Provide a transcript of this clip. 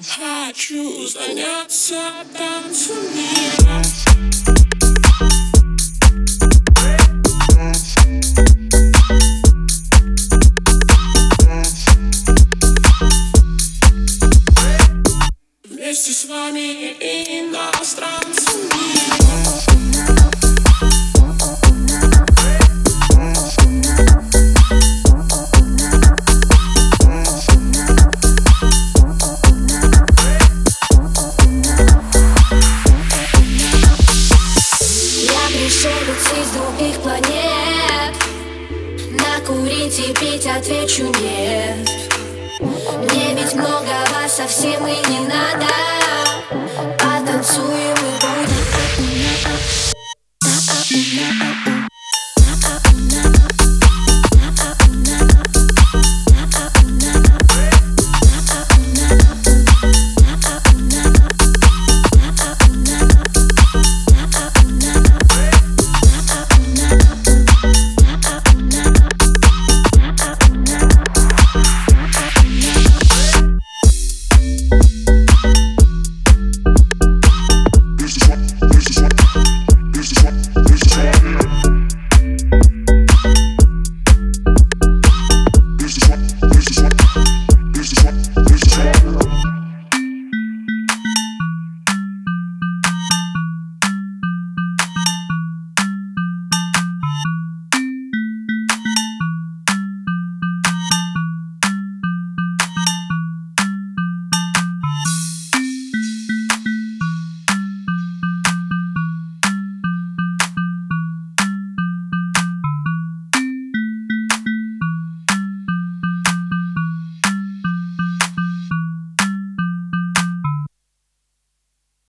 Хочу заняться танцами. Вместе с вами иностранцами. Из других планет накурить и пить, отвечу нет. Мне ведь многого совсем и не надо. Потанцуем и будем.